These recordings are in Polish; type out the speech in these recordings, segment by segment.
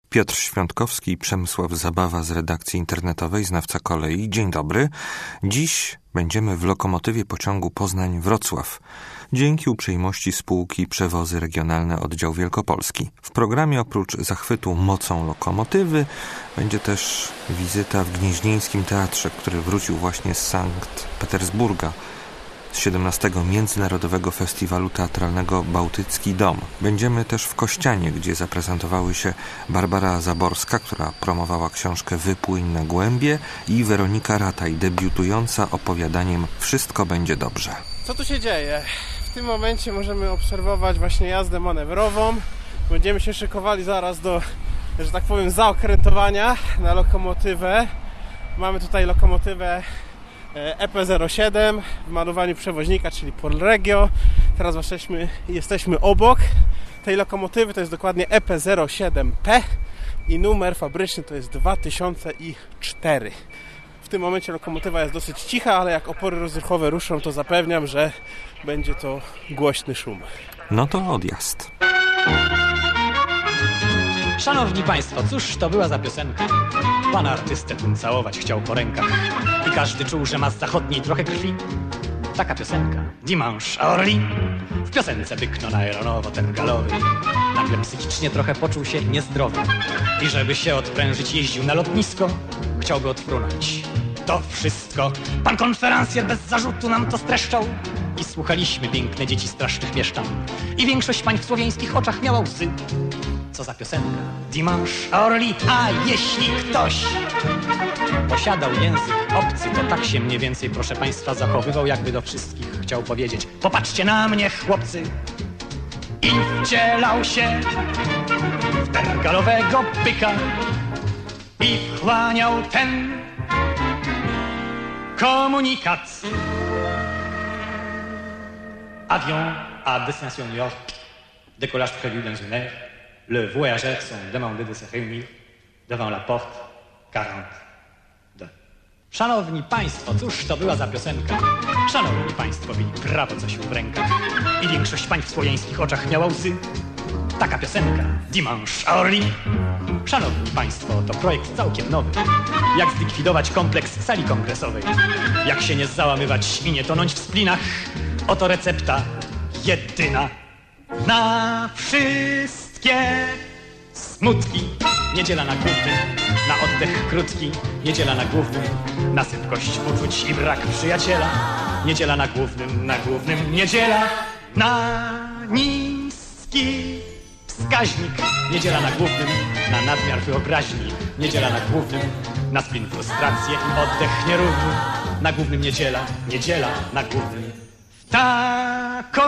Piotr Świątkowski i Przemysław Zabawa z redakcji internetowej Znawca Kolei. Dzień dobry. Dziś będziemy w lokomotywie pociągu Poznań-Wrocław. Dzięki uprzejmości spółki Przewozy Regionalne Oddział Wielkopolski. W programie oprócz zachwytu mocą lokomotywy będzie też wizyta w Gnieźnieńskim Teatrze, który wrócił właśnie z Sankt Petersburga z 17. Międzynarodowego Festiwalu Teatralnego Bałtycki Dom. Będziemy też w Kościanie, gdzie zaprezentowały się Barbara Zaborska, która promowała książkę Wypłyń na głębie, i Weronika Rataj, debiutująca opowiadaniem Wszystko będzie dobrze. Co tu się dzieje? W tym momencie możemy obserwować właśnie jazdę manewrową. Będziemy się szykowali zaraz do, że tak powiem, zaokrętowania na lokomotywę. Mamy tutaj lokomotywę EP07 w malowaniu przewoźnika, czyli Polregio. Teraz jesteśmy obok tej lokomotywy, to jest dokładnie EP07P i numer fabryczny to jest 2004. W tym momencie lokomotywa jest dosyć cicha, ale jak opory rozruchowe ruszą, to zapewniam, że będzie to głośny szum. No to odjazd. Szanowni Państwo, cóż to była za piosenka? Pan artystę tym całować chciał po rękach i każdy czuł, że ma z zachodniej trochę krwi. Taka piosenka, Dimanche à Orly. W piosence byknon aeronowo-tergalowy nagle psychicznie trochę poczuł się niezdrowy i żeby się odprężyć jeździł na lotnisko, chciałby odfrunąć to wszystko. Pan konferencjer bez zarzutu nam to streszczał i słuchaliśmy piękne dzieci strasznych mieszczan i większość pań w słowiańskich oczach miała łzy. Co za piosenka? Dimanche à Orly. A jeśli ktoś posiadał język obcy, to tak się mniej więcej, proszę Państwa, zachowywał, jakby do wszystkich chciał powiedzieć: popatrzcie na mnie, chłopcy! I wcielał się w tergalowego byka i wchłaniał ten komunikat. Avion à destination New York, décollage prévu dans une heure. Les voyageurs sont demandés de se réunir devant la porte 42. Szanowni Państwo, cóż to była za piosenka? Szanowni Państwo mieli prawo coś w rękach i większość pań w słowiańskich oczach miała łzy. Taka piosenka, Dimanche à Orly. Szanowni Państwo, to projekt całkiem nowy. Jak zlikwidować kompleks sali kongresowej? Jak się nie załamywać i nie tonąć w splinach? Oto recepta jedyna na wszystkie smutki. Niedziela na głównym, na oddech krótki. Niedziela na głównym, na sypkość uczuć i brak przyjaciela. Niedziela na głównym, niedziela na niski wskaźnik. Niedziela na głównym, na nadmiar wyobraźni. Niedziela na głównym, na splin, frustrację i oddech nierówny. Na głównym niedziela na głównym. Taką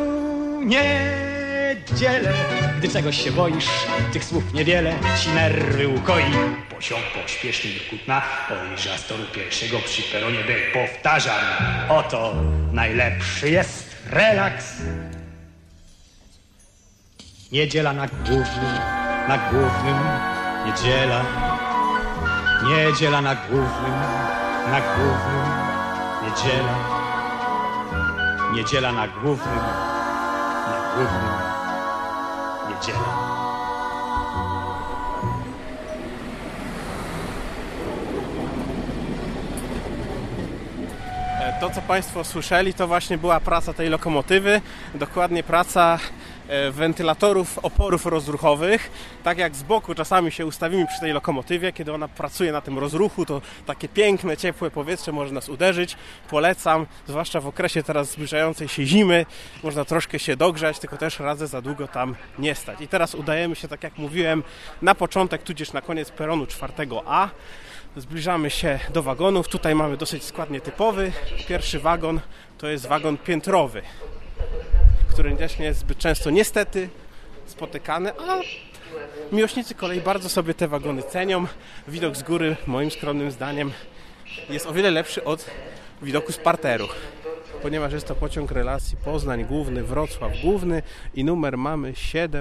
niedzielę, gdy czegoś się boisz, tych słów niewiele ci nerwy ukoi. Pociąg pośpieszny i kutna podjeżdża z toru pierwszego przy peronie B. Powtarzam, oto najlepszy jest relaks. Niedziela na głównym, niedziela. Niedziela na głównym, niedziela. Niedziela na głównym, niedziela. To, co Państwo słyszeli, to właśnie była praca tej lokomotywy, dokładnie praca wentylatorów oporów rozruchowych. Tak jak z boku czasami się ustawimy przy tej lokomotywie, kiedy ona pracuje na tym rozruchu, to takie piękne, ciepłe powietrze może nas uderzyć. Polecam, zwłaszcza w okresie teraz zbliżającej się zimy, można troszkę się dogrzać, tylko też radzę za długo tam nie stać. I teraz udajemy się, tak jak mówiłem, na początek, tudzież na koniec peronu 4A. Zbliżamy się do wagonów. Tutaj mamy dosyć skład nietypowy. Pierwszy wagon to jest wagon piętrowy, który też nie jest zbyt często niestety spotykany, a miłośnicy kolei bardzo sobie te wagony cenią. Widok z góry, moim skromnym zdaniem, jest o wiele lepszy od widoku z parteru, ponieważ jest to pociąg relacji Poznań Główny, Wrocław Główny i numer mamy 7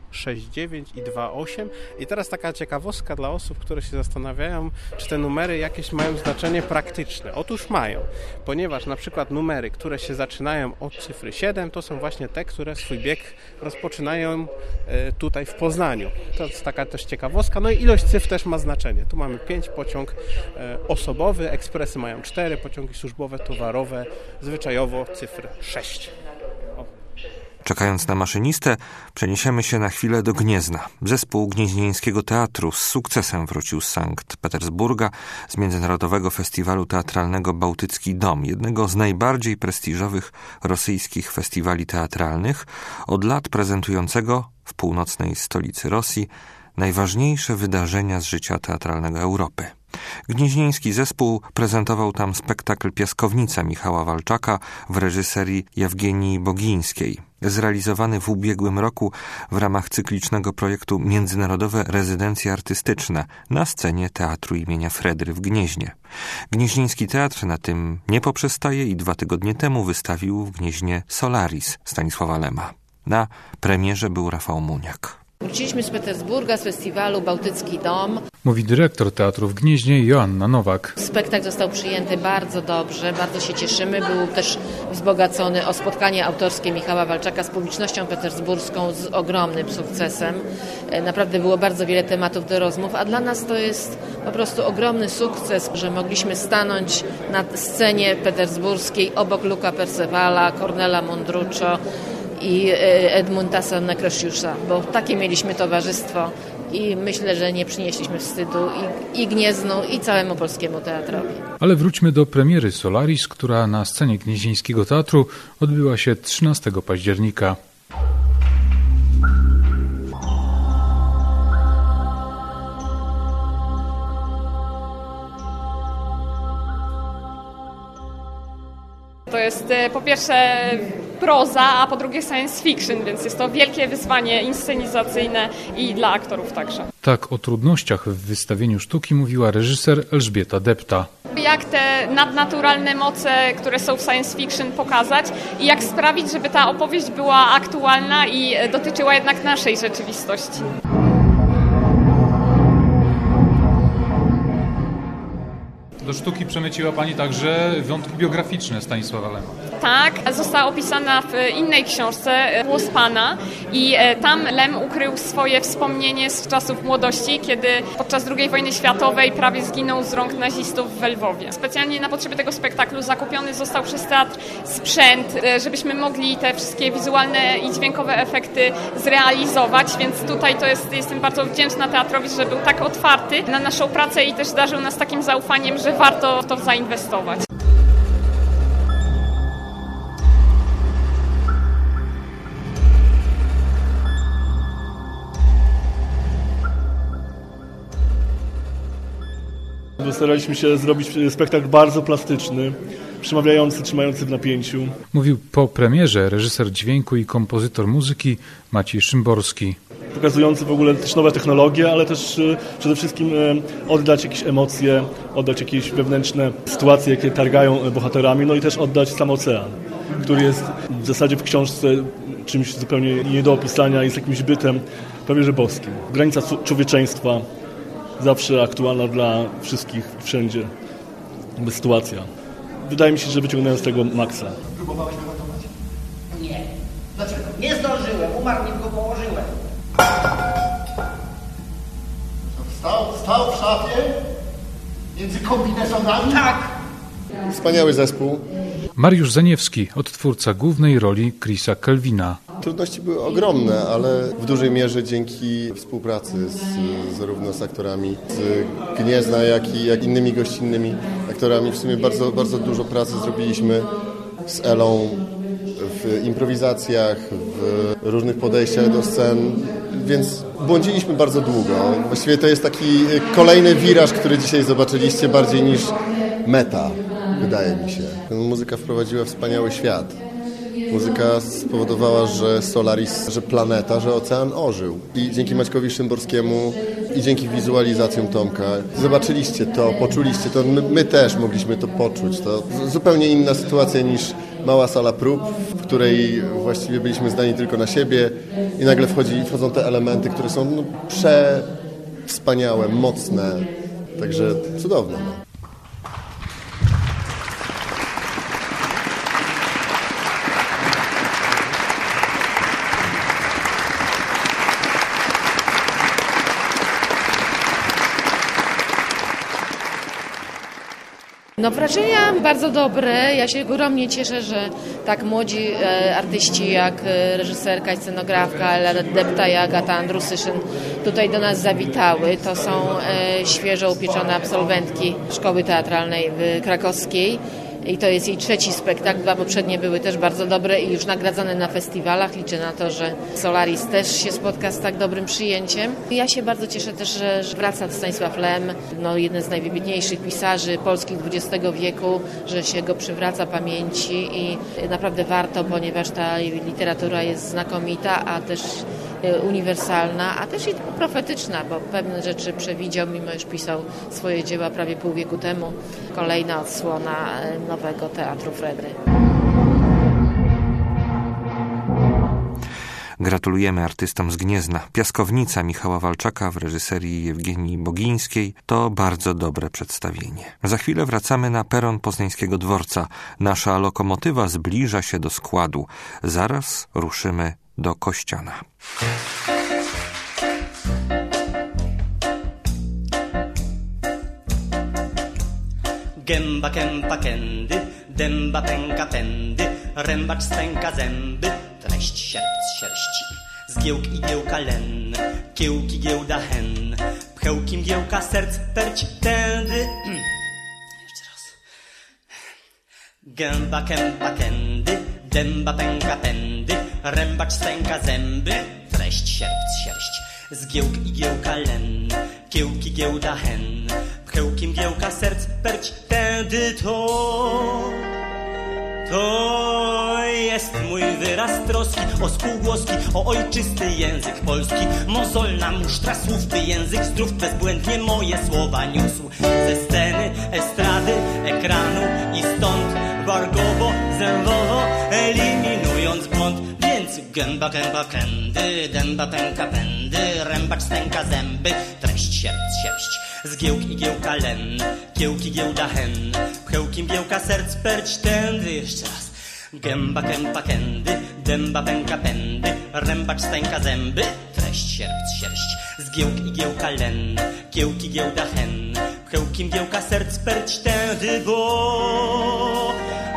69 i 28. I teraz taka ciekawostka dla osób, które się zastanawiają, czy te numery jakieś mają znaczenie praktyczne. Otóż mają, ponieważ na przykład numery, które się zaczynają od cyfry 7, to są właśnie te, które swój bieg rozpoczynają tutaj w Poznaniu. To jest taka też ciekawostka. No i ilość cyfr też ma znaczenie. Tu mamy 5, pociąg osobowy, ekspresy mają 4, pociągi służbowe, towarowe, zwyczajowo cyfr 6. Czekając na maszynistę, przeniesiemy się na chwilę do Gniezna. Zespół Gnieźnieńskiego Teatru z sukcesem wrócił z Sankt Petersburga z Międzynarodowego Festiwalu Teatralnego Bałtycki Dom, jednego z najbardziej prestiżowych rosyjskich festiwali teatralnych, od lat prezentującego w północnej stolicy Rosji najważniejsze wydarzenia z życia teatralnego Europy. Gnieźnieński zespół prezentował tam spektakl Piaskownica Michała Walczaka w reżyserii Jewgenii Bogińskiej, zrealizowany w ubiegłym roku w ramach cyklicznego projektu Międzynarodowe Rezydencje Artystyczne na scenie Teatru imienia Fredry w Gnieźnie. Gnieźnieński Teatr na tym nie poprzestaje i 2 tygodnie temu wystawił w Gnieźnie Solaris Stanisława Lema. Na premierze był Rafał Muniak. Wróciliśmy z Petersburga, z festiwalu Bałtycki Dom. Mówi dyrektor teatru w Gnieźnie Joanna Nowak. Spektakl został przyjęty bardzo dobrze, bardzo się cieszymy. Był też wzbogacony o spotkanie autorskie Michała Walczaka z publicznością petersburską z ogromnym sukcesem. Naprawdę było bardzo wiele tematów do rozmów, a dla nas to jest po prostu ogromny sukces, że mogliśmy stanąć na scenie petersburskiej obok Luca Percevala, Kornela Mondruczo i Edmundasa Nekrosiusza, bo takie mieliśmy towarzystwo i myślę, że nie przynieśliśmy wstydu i Gnieznu, i całemu polskiemu teatrowi. Ale wróćmy do premiery Solaris, która na scenie Gnieźnieńskiego Teatru odbyła się 13 października. To jest po pierwsze proza, a po drugie science fiction, więc jest to wielkie wyzwanie inscenizacyjne i dla aktorów także. Tak o trudnościach w wystawieniu sztuki mówiła reżyser Elżbieta Depta. Jak te nadnaturalne moce, które są w science fiction, pokazać i jak sprawić, żeby ta opowieść była aktualna i dotyczyła jednak naszej rzeczywistości. Do sztuki przemyciła Pani także wątki biograficzne Stanisława Lema. Tak, została opisana w innej książce Głos Pana i tam Lem ukrył swoje wspomnienie z czasów młodości, kiedy podczas II wojny światowej prawie zginął z rąk nazistów w Lwowie. Specjalnie na potrzeby tego spektaklu zakupiony został przez teatr sprzęt, żebyśmy mogli te wszystkie wizualne i dźwiękowe efekty zrealizować, więc tutaj jestem bardzo wdzięczna teatrowi, że był tak otwarty na naszą pracę i też darzył nas takim zaufaniem, że warto w to zainwestować. Staraliśmy się zrobić spektakl bardzo plastyczny, przemawiający, trzymający w napięciu. Mówił po premierze reżyser dźwięku i kompozytor muzyki Maciej Szymborski. Pokazujący w ogóle też nowe technologie, ale też przede wszystkim oddać jakieś emocje, oddać jakieś wewnętrzne sytuacje, jakie targają bohaterami, no i też oddać sam ocean, który jest w zasadzie w książce czymś zupełnie nie do opisania, jest jakimś bytem prawie że boskim. Granica człowieczeństwa zawsze aktualna dla wszystkich, wszędzie, sytuacja. Wydaje mi się, że wyciągnąłem z tego maksa. Próbowałeś go ratować? Nie. Dlaczego? Nie zdążyłem, umarł, nim go położyłem. Stał w szafie? Między kombinezonami? Tak. Wspaniały zespół. Mariusz Zaniewski, odtwórca głównej roli Chrisa Kelvina. Trudności były ogromne, ale w dużej mierze dzięki współpracy zarówno z aktorami z Gniezna, jak i innymi gościnnymi aktorami. W sumie bardzo, bardzo dużo pracy zrobiliśmy z Elą w improwizacjach, w różnych podejściach do scen, więc błądziliśmy bardzo długo. Właściwie to jest taki kolejny wiraż, który dzisiaj zobaczyliście, bardziej niż meta, wydaje mi się. Muzyka wprowadziła wspaniały świat. Muzyka spowodowała, że Solaris, że planeta, że ocean ożył. I dzięki Maćkowi Szymborskiemu i dzięki wizualizacjom Tomka zobaczyliście to, poczuliście to. My też mogliśmy to poczuć. To zupełnie inna sytuacja mała sala prób, w której właściwie byliśmy zdani tylko na siebie i nagle wchodzą te elementy, które są wspaniałe, mocne, także cudowne. Wrażenia bardzo dobre. Ja się ogromnie cieszę, że tak młodzi artyści jak reżyserka i scenografka Ela Depta i Agata Andrusyszyn tutaj do nas zawitały. To są świeżo upieczone absolwentki Szkoły Teatralnej Krakowskiej. I to jest jej trzeci spektakl. 2 poprzednie były też bardzo dobre i już nagradzane na festiwalach. Liczę na to, że Solaris też się spotka z tak dobrym przyjęciem. Ja się bardzo cieszę też, że wraca Stanisław Lem, jeden z najwybitniejszych pisarzy polskich XX wieku, że się go przywraca pamięci i naprawdę warto, ponieważ ta literatura jest znakomita, a też uniwersalna, a też i profetyczna, bo pewne rzeczy przewidział, mimo iż pisał swoje dzieła prawie pół wieku temu. Kolejna odsłona nowego Teatru Fredry. Gratulujemy artystom z Gniezna. Piaskownica Michała Walczaka w reżyserii Ewgenii Bogińskiej to bardzo dobre przedstawienie. Za chwilę wracamy na peron poznańskiego dworca. Nasza lokomotywa zbliża się do składu. Zaraz ruszymy do Kościana. Gęba kępa kędy, dęba pęka pędy, rębacz stęka zęby, treść sierści. Zgiełk igiełka len, kiełki giełda hen, pchełki mgiełka serc perć tędy. Jeszcze raz. Gęba kępa kędy, dęba pęka pędy, rębacz stęka zęby, treść sierść. Zgiełk igiełka len, kiełki giełda hen, pchełki mgiełka serc perć tędy to jest mój wyraz troski o spółgłoski, o ojczysty język polski. Mozolna musztra słów, by język zdrów bezbłędnie moje słowa niósł. Ze sceny, estrady, ekranu i stąd wargowo, zębowo, eliminując błąd. Więc gęba kępa kędy, dęba pęka pędy, rębacz stęka zęby, treść sierść. Zgiełk igiełka len, kiełki giełda hen, pchełki mgiełka serc perć tędy. Jeszcze raz. Gęba kępa kędy, dęba pęka pędy, rębacz stęka zęby, treść sierść. Zgiełk igiełka len, kiełki giełda hen, pchełki mgiełka serc perć tędy, bo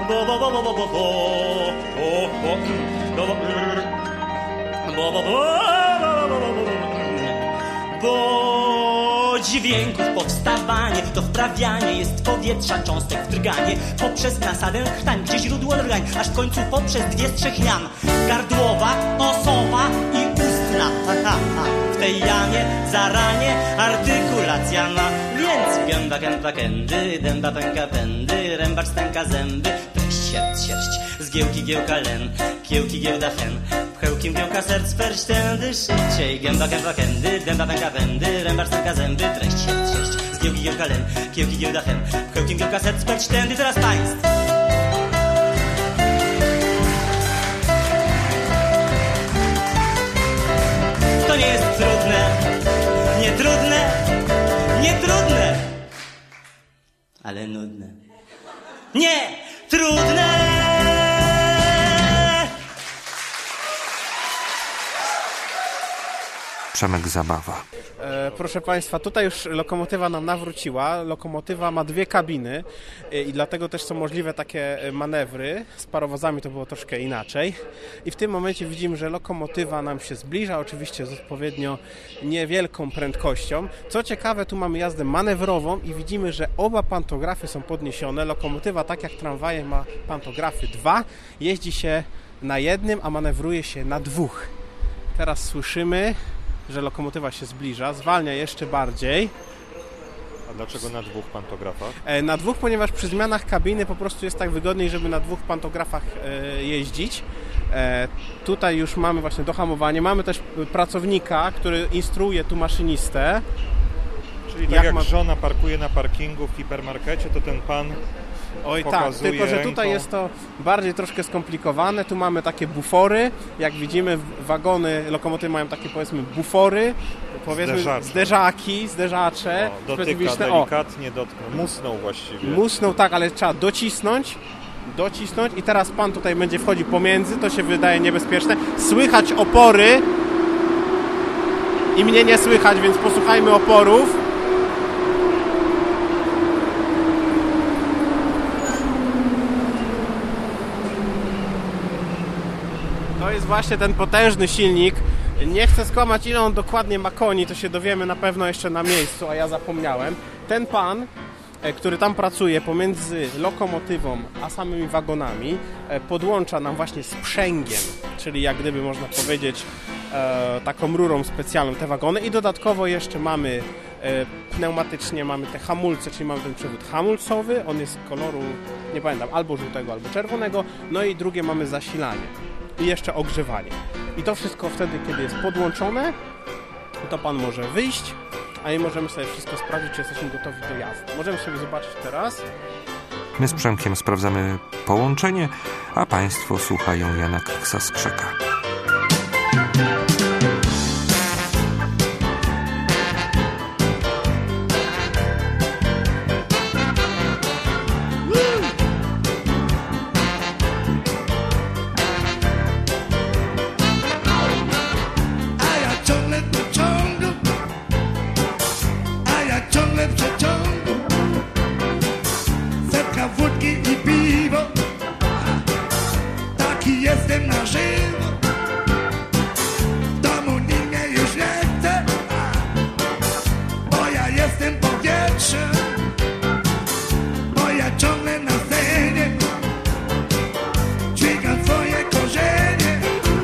dźwięków powstawanie to wprawianie jest powietrza cząstek w drganie poprzez nasadę chtań, gdzie źródło rgań, aż w końcu poprzez 2-3 jam gardłowa, nosowa i ustna. W tej jamie zaranie artykulacja ma. Więc gęba kępa kędy, dęba pęka pędy, rębacz stęka zęby, treść sierść. Zgiełki giełka len, kiełki giełda hen, pchełki mgiełka serc perć tędy szybciej. Gęba kępa kędy, dęba pęka pędy, rębacz stęka zęby, treść sierść. Zgiełki giełka len, kiełki giełda hen, pchełki mgiełka serc perć tędy. Teraz państw. To nie jest trudne, nie trudne, ale nudne. Nie trudne! Przemek Zabawa. Proszę Państwa, tutaj już lokomotywa nam nawróciła. Lokomotywa ma 2 kabiny i dlatego też są możliwe takie manewry. Z parowozami to było troszkę inaczej. I w tym momencie widzimy, że lokomotywa nam się zbliża, oczywiście z odpowiednio niewielką prędkością. Co ciekawe, tu mamy jazdę manewrową i widzimy, że oba pantografy są podniesione. Lokomotywa, tak jak tramwaje, ma pantografy 2. Jeździ się na jednym, a manewruje się na 2. Teraz słyszymy, że lokomotywa się zbliża, zwalnia jeszcze bardziej. A dlaczego na 2 pantografach? Na 2, ponieważ przy zmianach kabiny po prostu jest tak wygodniej, żeby na 2 pantografach jeździć. Tutaj już mamy właśnie dohamowanie. Mamy też pracownika, który instruuje tu maszynistę. Czyli tak jak żona parkuje na parkingu w hipermarkecie, to ten pan pokazuje tak, tylko że ręką. tutaj jest to bardziej troszkę skomplikowane. Tu mamy takie bufory, jak widzimy wagony, lokomotywy mają takie powiedzmy bufory, powiedzmy zderzacze. Dotyka delikatnie, musnął właściwie. Musnął, tak, ale trzeba docisnąć i teraz pan tutaj będzie wchodził pomiędzy, to się wydaje niebezpieczne. Słychać opory i mnie nie słychać, więc posłuchajmy oporów. To jest właśnie ten potężny silnik. Nie chcę skłamać, ile on dokładnie ma koni, to się dowiemy na pewno jeszcze na miejscu, a ja zapomniałem. Ten pan, który tam pracuje pomiędzy lokomotywą a samymi wagonami, podłącza nam właśnie sprzęgiem, czyli jak gdyby można powiedzieć taką rurą specjalną te wagony i dodatkowo jeszcze mamy pneumatycznie mamy te hamulce, czyli mamy ten przewód hamulcowy, on jest koloru, nie pamiętam, albo żółtego, albo czerwonego, no i drugie mamy zasilanie i jeszcze ogrzewanie. I to wszystko wtedy, kiedy jest podłączone, to pan może wyjść, a my możemy sobie wszystko sprawdzić, czy jesteśmy gotowi do jazdy. Możemy sobie zobaczyć teraz. My z Przemkiem sprawdzamy połączenie, a Państwo słuchają Jana Kliksa z Krzeka. Jestem na żywo, w domu nikt mnie już nie chce, bo ja jestem powietrzem, bo ja ciągle na scenie dźwigam swoje korzenie.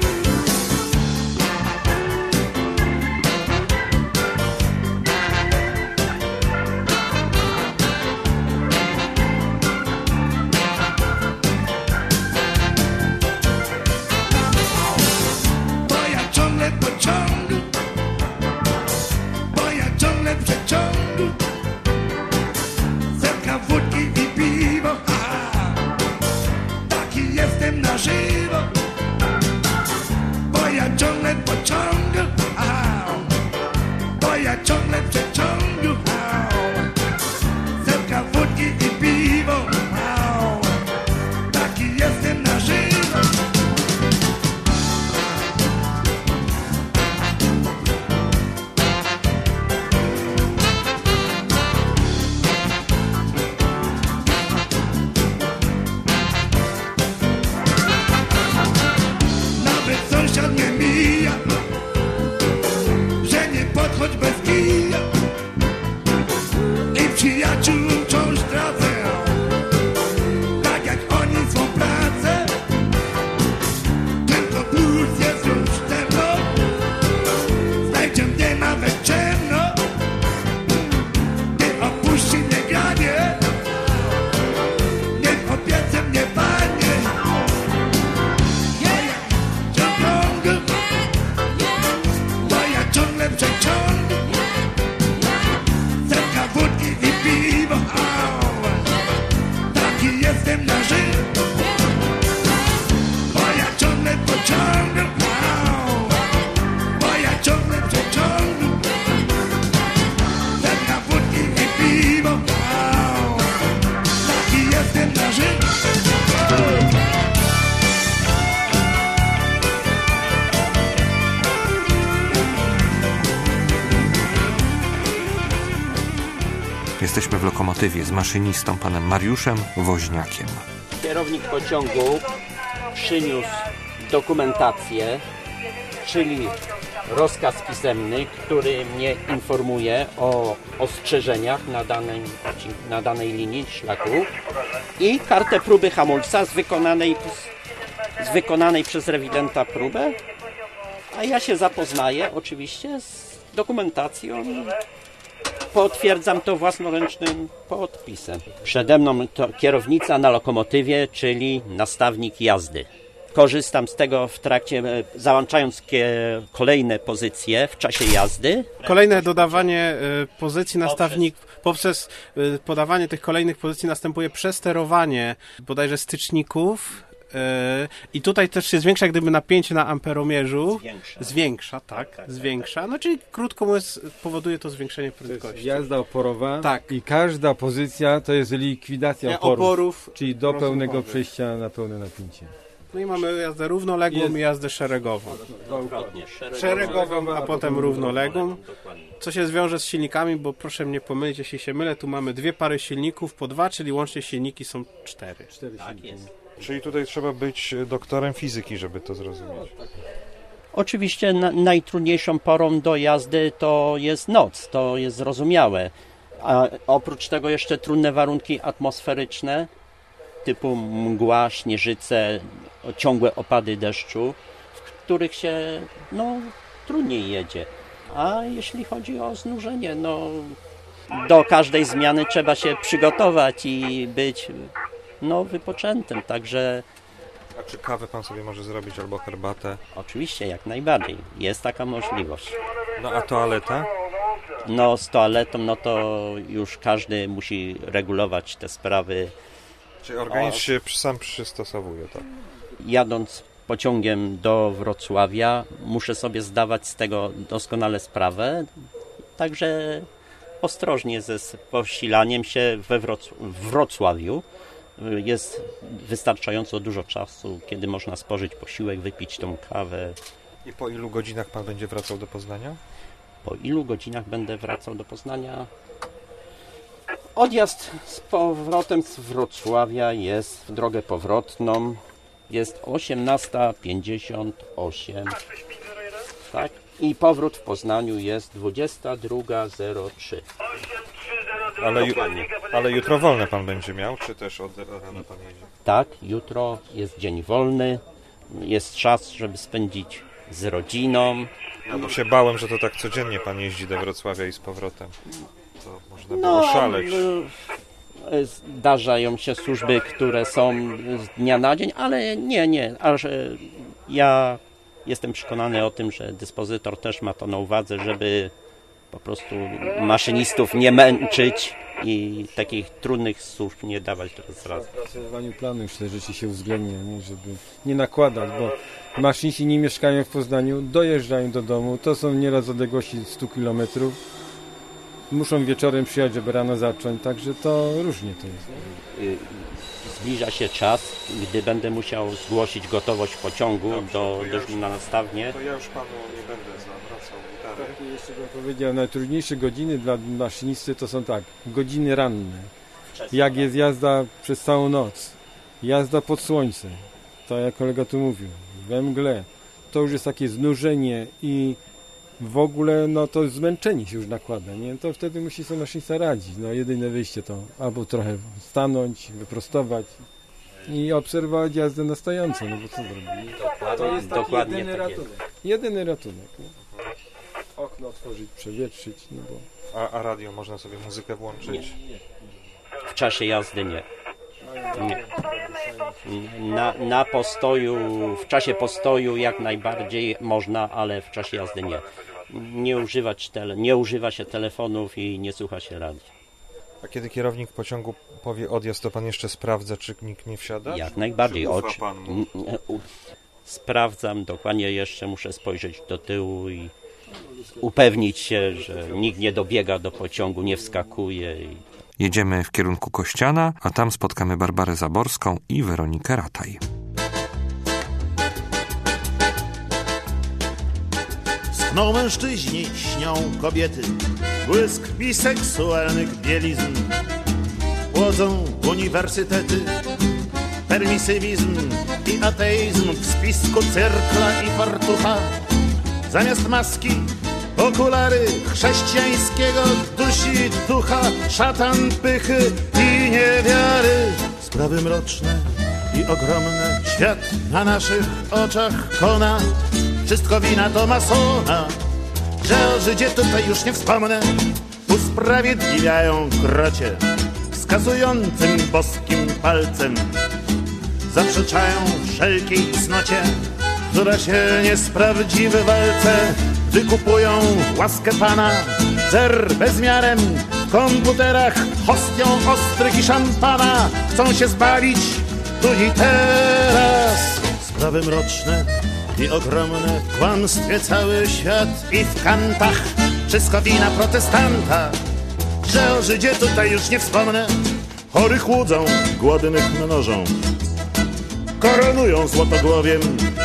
Na żywo, bo ja ciągle pociągu, bo ja ciągle w przeciągu, serka wódki i piwo, taki jestem na żywo. Sąsiad mnie mija, że nie podchodź bez kija i przyjaciół wciąż tracę, tak jak oni swą pracę, tylko plus jest już ze mną, znajdzie mnie nawet ciemno, nie opuści mnie granie, niech opiece mnie Panie. Jestem na żywo, bo ja ciągle pociągam, bo ja ciągle przeciągam, serka wódki i piwo, taki jestem na żywo. Jesteśmy w lokomotywie z maszynistą, panem Mariuszem Woźniakiem. Kierownik pociągu przyniósł dokumentację, czyli rozkaz pisemny, który mnie informuje o ostrzeżeniach na danej linii szlaku i kartę próby hamulca z wykonanej przez rewidenta próbę, a ja się zapoznaję oczywiście z dokumentacją. Potwierdzam to własnoręcznym podpisem. Przede mną to kierownica na lokomotywie, czyli nastawnik jazdy. korzystam z tego w trakcie, załączając kolejne pozycje w czasie jazdy. Kolejne dodawanie pozycji poprzez podawanie tych kolejnych pozycji następuje przesterowanie bodajże styczników. I tutaj też się zwiększa, gdyby napięcie na amperomierzu. Zwiększa. No czyli krótko mówiąc, powoduje to zwiększenie prędkości. To jest jazda oporowa i każda pozycja to jest likwidacja oporów, czyli do pełnego przejścia na pełne napięcie. No i mamy jazdę równoległą i jazdę szeregową. Szeregową, a potem równoległą. Co się zwiąże z silnikami, bo proszę mnie pomylić, jeśli się mylę, tu mamy 2 pary silników po 2, czyli łącznie silniki są 4. Tak jest. Czyli tutaj trzeba być doktorem fizyki, żeby to zrozumieć. Oczywiście najtrudniejszą porą do jazdy to jest noc, to jest zrozumiałe. A oprócz tego jeszcze trudne warunki atmosferyczne, typu mgła, śnieżyce, ciągłe opady deszczu, w których się trudniej jedzie. A jeśli chodzi o znużenie, do każdej zmiany trzeba się przygotować i być wypoczętym, także... A czy kawę pan sobie może zrobić albo herbatę? Oczywiście, jak najbardziej. Jest taka możliwość. No a toaleta? Z toaletą, to już każdy musi regulować te sprawy. Czyli organizm się sam przystosowuje, tak? Jadąc pociągiem do Wrocławia, muszę sobie zdawać z tego doskonale sprawę, także ostrożnie ze posilaniem się w Wrocławiu. Jest wystarczająco dużo czasu, kiedy można spożyć posiłek, wypić tą kawę. I po ilu godzinach pan będzie wracał do Poznania? Po ilu godzinach będę wracał do Poznania? Odjazd z powrotem z Wrocławia jest w drogę powrotną. Jest 18:58. Tak? I powrót w Poznaniu jest 22:03. Ale jutro wolne pan będzie miał, czy też od rana pan jedzie? Tak, jutro jest dzień wolny. Jest czas, żeby spędzić z rodziną. Ja bo się bałem, że to tak codziennie pan jeździ do Wrocławia i z powrotem. To można było szaleć. Zdarzają się służby, które są z dnia na dzień, ale nie. Ja jestem przekonany o tym, że dyspozytor też ma to na uwadze, żeby po prostu maszynistów nie męczyć i takich trudnych służb nie dawać teraz raz. W opracowaniu planu już te rzeczy się uwzględnia, żeby nie nakładać, bo maszyniści nie mieszkają w Poznaniu, dojeżdżają do domu, to są nieraz odległości 100 km. Muszą wieczorem przyjechać, żeby rano zacząć, także to różnie to jest. Zbliża się czas, gdy będę musiał zgłosić gotowość pociągu na nastawnie. To ja już panu nie będę zawracał gitary. Jeszcze bym powiedział, najtrudniejsze godziny dla maszynisty to są godziny ranne. Jak jest jazda przez całą noc, jazda pod słońcem, to jak kolega tu mówił, we mgle, to już jest takie znużenie i w ogóle to zmęczenie się już nakłada, nie? To wtedy musi sobie maszynista radzić. Jedyne wyjście to albo trochę stanąć, wyprostować i obserwować jazdę na stojąco, bo co zrobić? To jest dokładnie jedyny ratunek. Jedyny ratunek. Nie? Okno otworzyć, przewietrzyć, bo... A radio można sobie muzykę włączyć? W czasie jazdy nie. Na postoju, w czasie postoju jak najbardziej można, ale w czasie jazdy nie. Nie używa się telefonów i nie słucha się radia. A kiedy kierownik pociągu powie odjazd, to pan jeszcze sprawdza, czy nikt nie wsiada? Jak najbardziej. Sprawdzam dokładnie, jeszcze muszę spojrzeć do tyłu i upewnić się, że nikt nie dobiega do pociągu, nie wskakuje. Jedziemy w kierunku Kościana, a tam spotkamy Barbarę Zaborską i Weronikę Rataj. Schną mężczyźni, śnią kobiety, błysk biseksualnych bielizn. Łodzą uniwersytety, permisywizm i ateizm w spisku cyrkla i fartucha. Zamiast maski okulary chrześcijańskiego dusi ducha, szatan pychy i niewiary. Sprawy mroczne i ogromne, świat na naszych oczach kona. Wszystko wina to masona, że o Żydzie tutaj już nie wspomnę. Usprawiedliwiają krocie wskazującym boskim palcem zaprzeczają wszelkiej cnocie, która się nie sprawdzi w walce. Wykupują łaskę Pana zer bezmiarem w komputerach, hostią ostrych i szampana. Chcą się zbawić tu i teraz. Sprawy mroczne i ogromne, w kłamstwie cały świat i w kantach. Wszystko wina protestanta, że o Żydzie tutaj już nie wspomnę. Chorych łudzą, głodnych mnożą, koronują złotogłowiem,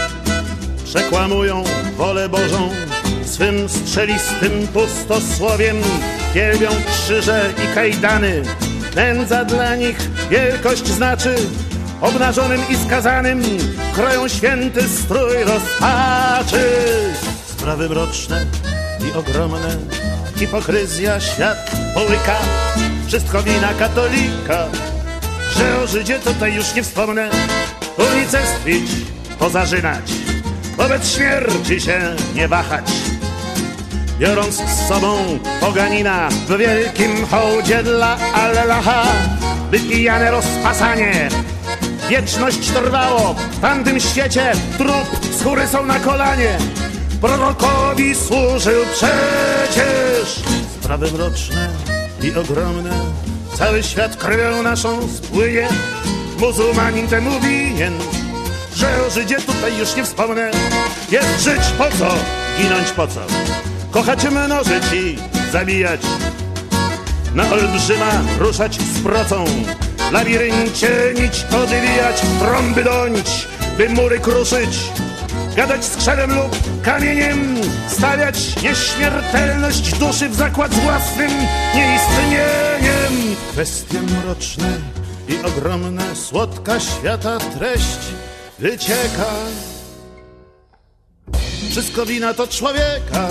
przekłamują wolę Bożą swym strzelistym pustosłowiem. Wielbią krzyże i kajdany, nędza dla nich wielkość znaczy. Obnażonym i skazanym kroją święty strój rozpaczy. Sprawy mroczne i ogromne, hipokryzja świat połyka. Wszystko wina katolika, że o Żydzie tutaj już nie wspomnę. Unicestwić, pozażynać, wobec śmierci się nie wahać. Biorąc z sobą poganina w wielkim hołdzie dla Allaha, by pijane rozpasanie wieczność trwało w tamtym świecie. Trup skóry są na kolanie, prorokowi służył przecież. Sprawy mroczne i ogromne, cały świat krwią naszą spłynie. Muzułmanin temu winien, że o Żydzie tutaj już nie wspomnę. Jest żyć po co, ginąć po co, kochać, mnożyć i zabijać. Na olbrzyma ruszać z procą, w labiryncie nić odwijać, trąby dąć, by mury kruszyć, gadać z krzewem lub kamieniem, stawiać nieśmiertelność duszy w zakład z własnym nieistnieniem. Kwestie mroczne i ogromne, słodka świata treść wycieka. Wszystko wina to człowieka,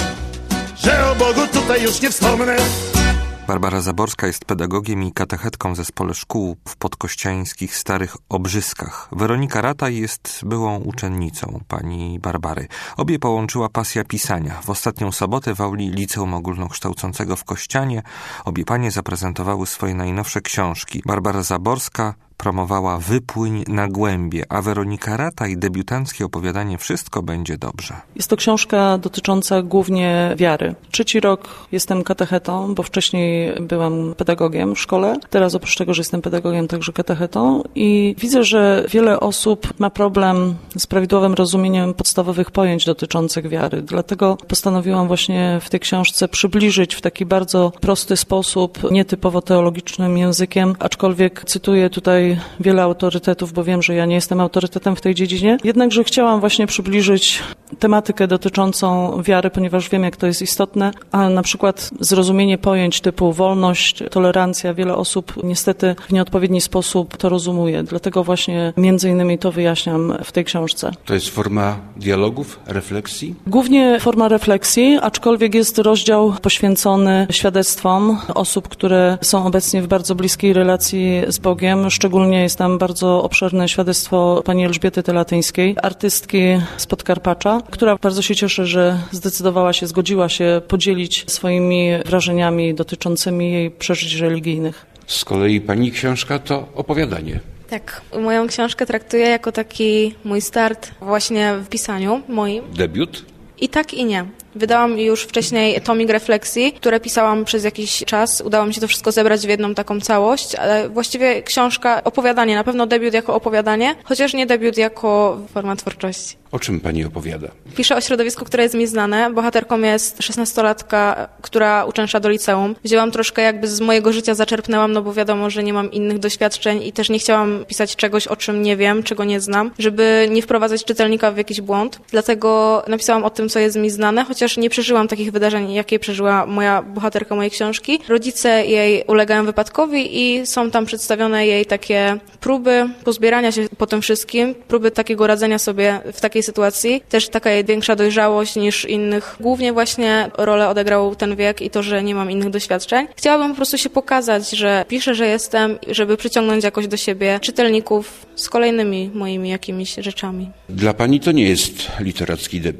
że o Bogu tutaj już nie wspomnę. Barbara Zaborska jest pedagogiem i katechetką w zespole szkół w podkościańskich Starych Obrzyskach. Weronika Rataj jest byłą uczennicą pani Barbary. Obie połączyła pasja pisania. W ostatnią sobotę w auli Liceum Ogólnokształcącego w Kościanie obie panie zaprezentowały swoje najnowsze książki. Barbara Zaborska promowała Wypłyń na głębie, a Weronika Rataj debiutanckie opowiadanie Wszystko będzie dobrze. Jest to książka dotycząca głównie wiary. 3. rok jestem katechetą, bo wcześniej byłam pedagogiem w szkole. Teraz oprócz tego, że jestem pedagogiem, także katechetą i widzę, że wiele osób ma problem z prawidłowym rozumieniem podstawowych pojęć dotyczących wiary. Dlatego postanowiłam właśnie w tej książce przybliżyć w taki bardzo prosty sposób, nietypowo teologicznym językiem, aczkolwiek cytuję tutaj wiele autorytetów, bo wiem, że ja nie jestem autorytetem w tej dziedzinie. Jednakże chciałam właśnie przybliżyć tematykę dotyczącą wiary, ponieważ wiem, jak to jest istotne, a na przykład zrozumienie pojęć typu wolność, tolerancja, wiele osób niestety w nieodpowiedni sposób to rozumuje. Dlatego właśnie między innymi to wyjaśniam w tej książce. To jest forma dialogów, refleksji? Głównie forma refleksji, aczkolwiek jest rozdział poświęcony świadectwom osób, które są obecnie w bardzo bliskiej relacji z Bogiem. Szczególnie jest tam bardzo obszerne świadectwo pani Elżbiety Telatyńskiej, artystki z Podkarpacza, która bardzo się cieszy, że zdecydowała się, zgodziła się podzielić swoimi wrażeniami dotyczącymi jej przeżyć religijnych. Z kolei pani książka to opowiadanie. Tak, moją książkę traktuję jako taki mój start właśnie w pisaniu moim. Debiut? I tak i nie. Wydałam już wcześniej tomik refleksji, które pisałam przez jakiś czas. Udało mi się to wszystko zebrać w jedną taką całość, ale właściwie książka, opowiadanie, na pewno debiut jako opowiadanie, chociaż nie debiut jako forma twórczości. O czym pani opowiada? Piszę o środowisku, które jest mi znane. Bohaterką jest 16-latka, która uczęszcza do liceum. Wzięłam troszkę jakby z mojego życia, zaczerpnęłam, no bo wiadomo, że nie mam innych doświadczeń i też nie chciałam pisać czegoś, o czym nie wiem, czego nie znam, żeby nie wprowadzać czytelnika w jakiś błąd. Dlatego napisałam o tym, co jest mi znane, chociaż nie przeżyłam takich wydarzeń, jakie przeżyła moja bohaterka mojej książki. Rodzice jej ulegają wypadkowi i są tam przedstawione jej takie próby pozbierania się po tym wszystkim, próby takiego radzenia sobie w takiej sytuacji. Też taka jej większa dojrzałość niż innych. Głównie właśnie rolę odegrał ten wiek i to, że nie mam innych doświadczeń. Chciałabym po prostu się pokazać, że piszę, że jestem, żeby przyciągnąć jakoś do siebie czytelników z kolejnymi moimi jakimiś rzeczami. Dla pani to nie jest literacki debiut.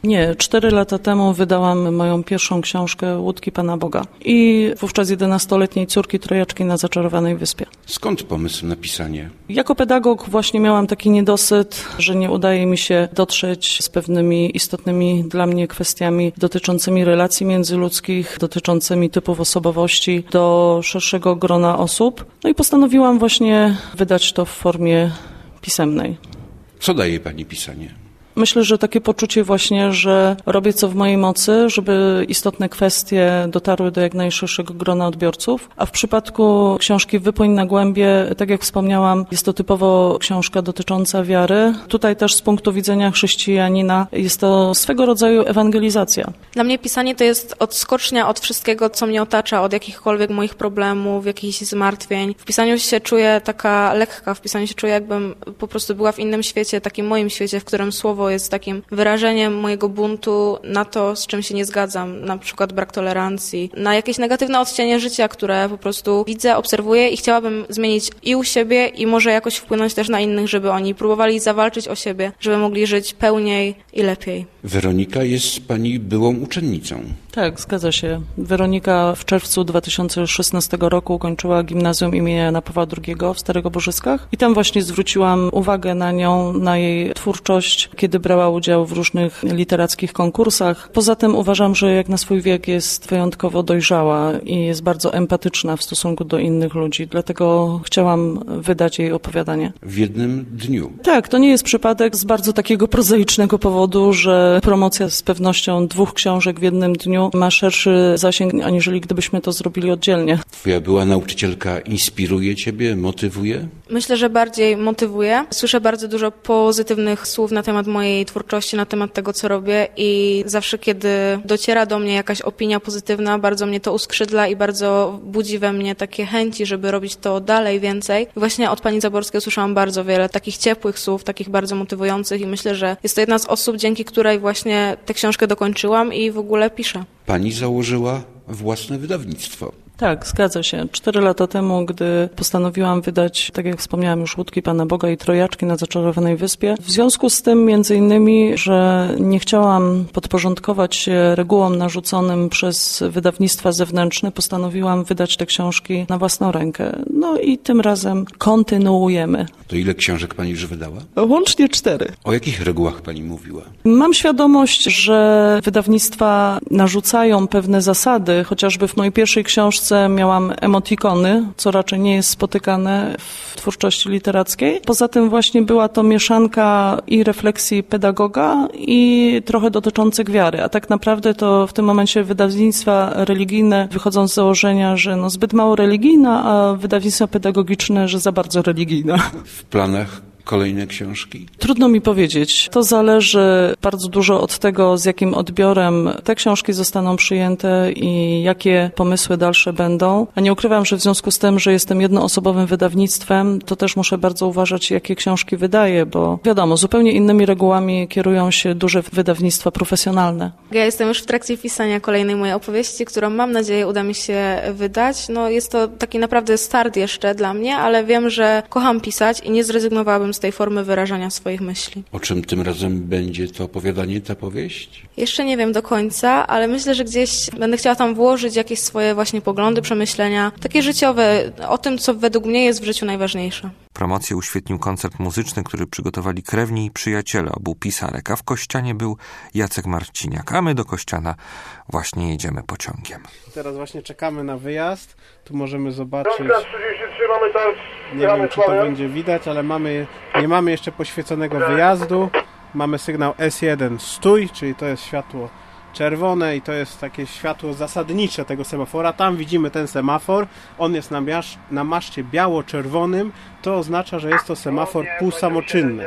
Nie, 4 lata temu wydałam moją pierwszą książkę Łódki Pana Boga i wówczas 11-letniej córki Trojaczki na Zaczarowanej Wyspie. Skąd pomysł na pisanie? Jako pedagog właśnie miałam taki niedosyt, że nie udaje mi się dotrzeć z pewnymi istotnymi dla mnie kwestiami dotyczącymi relacji międzyludzkich, dotyczącymi typów osobowości do szerszego grona osób. No i postanowiłam właśnie wydać to w formie pisemnej. Co daje pani pisanie? Myślę, że takie poczucie właśnie, że robię co w mojej mocy, żeby istotne kwestie dotarły do jak najszerszego grona odbiorców, a w przypadku książki Wypłyń na głębie, tak jak wspomniałam, jest to typowo książka dotycząca wiary. Tutaj też z punktu widzenia chrześcijanina jest to swego rodzaju ewangelizacja. Dla mnie pisanie to jest odskocznia od wszystkiego, co mnie otacza, od jakichkolwiek moich problemów, jakichś zmartwień. W pisaniu się czuję taka lekka, w pisaniu się czuję, jakbym po prostu była w innym świecie, takim moim świecie, w którym słowo jest takim wyrażeniem mojego buntu na to, z czym się nie zgadzam, na przykład brak tolerancji, na jakieś negatywne odcienie życia, które po prostu widzę, obserwuję i chciałabym zmienić i u siebie i może jakoś wpłynąć też na innych, żeby oni próbowali zawalczyć o siebie, żeby mogli żyć pełniej i lepiej. Weronika jest pani byłą uczennicą. Tak, zgadza się. Weronika w czerwcu 2016 roku ukończyła gimnazjum imienia Jana Pawła II w Starogoborzyckach i tam właśnie zwróciłam uwagę na nią, na jej twórczość, kiedy brała udział w różnych literackich konkursach. Poza tym uważam, że jak na swój wiek jest wyjątkowo dojrzała i jest bardzo empatyczna w stosunku do innych ludzi, dlatego chciałam wydać jej opowiadanie. W jednym dniu. Tak, to nie jest przypadek z bardzo takiego prozaicznego powodu, że promocja z pewnością 2 książek w jednym dniu ma szerszy zasięg, aniżeli gdybyśmy to zrobili oddzielnie. Twoja była nauczycielka inspiruje ciebie, motywuje? Myślę, że bardziej motywuje. Słyszę bardzo dużo pozytywnych słów na temat mojej twórczości, na temat tego, co robię i zawsze, kiedy dociera do mnie jakaś opinia pozytywna, bardzo mnie to uskrzydla i bardzo budzi we mnie takie chęci, żeby robić to dalej, więcej. I właśnie od pani Zaborskiej usłyszałam bardzo wiele takich ciepłych słów, takich bardzo motywujących i myślę, że jest to jedna z osób, dzięki której właśnie tę książkę dokończyłam i w ogóle piszę. Pani założyła własne wydawnictwo. Tak, zgadza się. 4 lata temu, gdy postanowiłam wydać, tak jak wspomniałam już, Łódki Pana Boga i Trojaczki na Zaczarowanej Wyspie. W związku z tym między innymi, że nie chciałam podporządkować się regułom narzuconym przez wydawnictwa zewnętrzne, postanowiłam wydać te książki na własną rękę. No i tym razem kontynuujemy. To ile książek pani już wydała? Łącznie 4. O jakich regułach pani mówiła? Mam świadomość, że wydawnictwa narzucają pewne zasady, chociażby w mojej pierwszej książce miałam emotikony, co raczej nie jest spotykane w twórczości literackiej. Poza tym właśnie była to mieszanka i refleksji pedagoga i trochę dotyczących wiary, a tak naprawdę to w tym momencie wydawnictwa religijne wychodzą z założenia, że zbyt mało religijna, a wydawnictwa pedagogiczne, że za bardzo religijna. W planach kolejne książki? Trudno mi powiedzieć. To zależy bardzo dużo od tego, z jakim odbiorem te książki zostaną przyjęte i jakie pomysły dalsze będą. A nie ukrywam, że w związku z tym, że jestem jednoosobowym wydawnictwem, to też muszę bardzo uważać, jakie książki wydaję, bo wiadomo, zupełnie innymi regułami kierują się duże wydawnictwa profesjonalne. Ja jestem już w trakcie pisania kolejnej mojej opowieści, którą mam nadzieję uda mi się wydać. Jest to taki naprawdę start jeszcze dla mnie, ale wiem, że kocham pisać i nie zrezygnowałabym z tej formy wyrażania swoich myśli. O czym tym razem będzie to opowiadanie, ta powieść? Jeszcze nie wiem do końca, ale myślę, że gdzieś będę chciała tam włożyć jakieś swoje właśnie poglądy, przemyślenia, takie życiowe, o tym, co według mnie jest w życiu najważniejsze. Promocję uświetnił koncert muzyczny, który przygotowali krewni i przyjaciele obu pisarek, a w Kościanie był Jacek Marciniak, a my do Kościana właśnie jedziemy pociągiem. Teraz właśnie czekamy na wyjazd, tu możemy zobaczyć, 33 mamy teraz, nie wiem czy to będzie widać, ale nie mamy jeszcze poświeconego wyjazdu, mamy sygnał S1 stój, czyli to jest światło czerwone i to jest takie światło zasadnicze tego semafora. Tam widzimy ten semafor, on jest na maszcie biało-czerwonym, to oznacza, że jest to semafor półsamoczynny.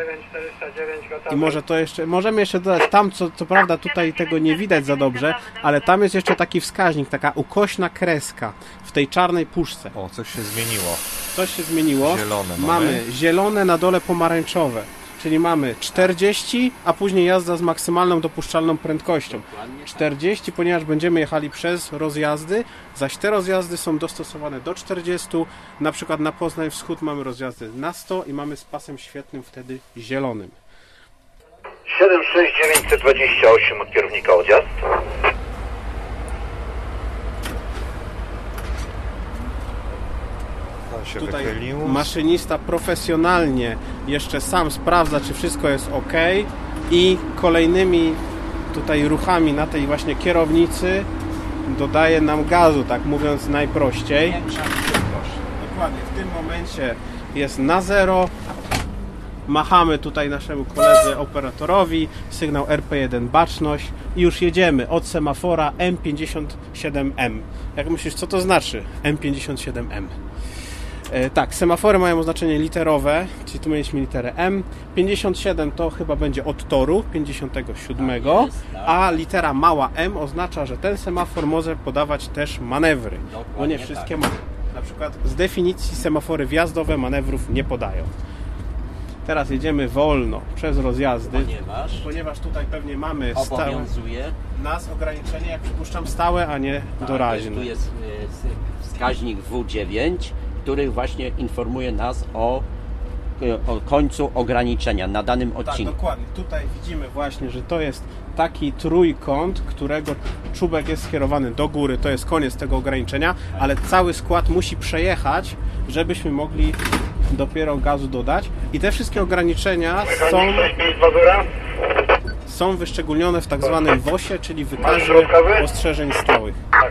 I możemy jeszcze dodać, tam co prawda tutaj tego nie widać za dobrze, ale tam jest jeszcze taki wskaźnik, taka ukośna kreska w tej czarnej puszce. O, coś się zmieniło. Coś się zmieniło. Zielone mamy zielone, na dole pomarańczowe. Czyli mamy 40, a później jazda z maksymalną dopuszczalną prędkością. 40, ponieważ będziemy jechali przez rozjazdy, zaś te rozjazdy są dostosowane do 40. Na przykład na Poznań Wschód mamy rozjazdy na 100 i mamy z pasem świetnym wtedy zielonym. 76928 od kierownika odjazd. Tutaj maszynista profesjonalnie jeszcze sam sprawdza, czy wszystko jest ok, i kolejnymi tutaj ruchami na tej właśnie kierownicy dodaje nam gazu, tak mówiąc najprościej. Dokładnie, w tym momencie jest na 0. Machamy tutaj naszemu koledze operatorowi, sygnał RP1 baczność i już jedziemy od semafora M57M. Jak myślisz, co to znaczy M57M? Tak, semafory mają oznaczenie literowe, czyli tu mieliśmy literę M. 57 to chyba będzie od toru 57, a litera mała M oznacza, że ten semafor może podawać też manewry, bo nie wszystkie ma. Na przykład z definicji semafory wjazdowe manewrów nie podają. Teraz jedziemy wolno przez rozjazdy, ponieważ tutaj pewnie mamy obowiązuje nas ograniczenie, jak przypuszczam, stałe, a nie doraźne. Tu jest wskaźnik W9, który właśnie informuje nas o końcu ograniczenia na danym odcinku. Tak, dokładnie. Tutaj widzimy właśnie, że to jest taki trójkąt, którego czubek jest skierowany do góry, to jest koniec tego ograniczenia, ale cały skład musi przejechać, żebyśmy mogli dopiero gazu dodać. I te wszystkie ograniczenia są wyszczególnione w tak zwanym WOS-ie, czyli wykazie ostrzeżeń stałych.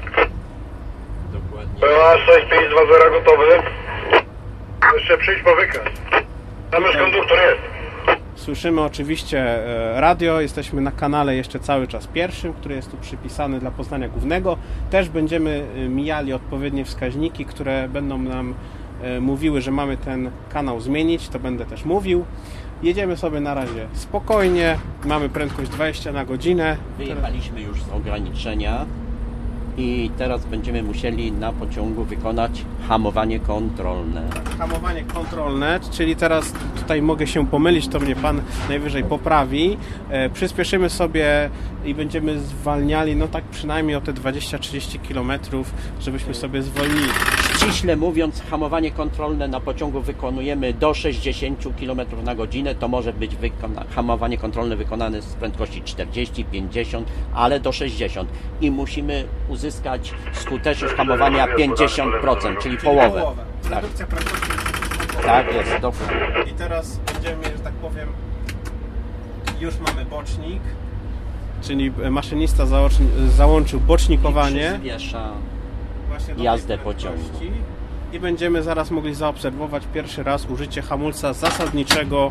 PA 6520 gotowy. Jeszcze przyjść po wykaz. Tam już konduktor jest. Słyszymy oczywiście radio, jesteśmy na kanale jeszcze cały czas pierwszym, który jest tu przypisany dla Poznania Głównego. Też będziemy mijali odpowiednie wskaźniki, które będą nam mówiły, że mamy ten kanał zmienić, to będę też mówił. Jedziemy sobie na razie spokojnie, mamy prędkość 20 na godzinę. Wyjechaliśmy już z ograniczenia i teraz będziemy musieli na pociągu wykonać hamowanie kontrolne. Hamowanie kontrolne, czyli teraz tutaj mogę się pomylić, to mnie Pan najwyżej poprawi. Przyspieszymy sobie i będziemy zwalniali, no tak przynajmniej o te 20-30 km, żebyśmy sobie zwolnili. Ściśle mówiąc, hamowanie kontrolne na pociągu wykonujemy do 60 km na godzinę. To może być hamowanie kontrolne wykonane z prędkości 40, 50, ale do 60. I musimy uzyskać skuteczność hamowania 50%, czyli połowę. Tak. Tak jest, dokładnie. I teraz będziemy, że tak powiem, już mamy bocznik, czyli maszynista załączył bocznikowanie. Przyspiesza jazdę pociągu. I będziemy zaraz mogli zaobserwować pierwszy raz użycie hamulca zasadniczego.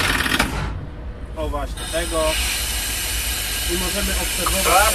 O właśnie tego. I możemy obserwować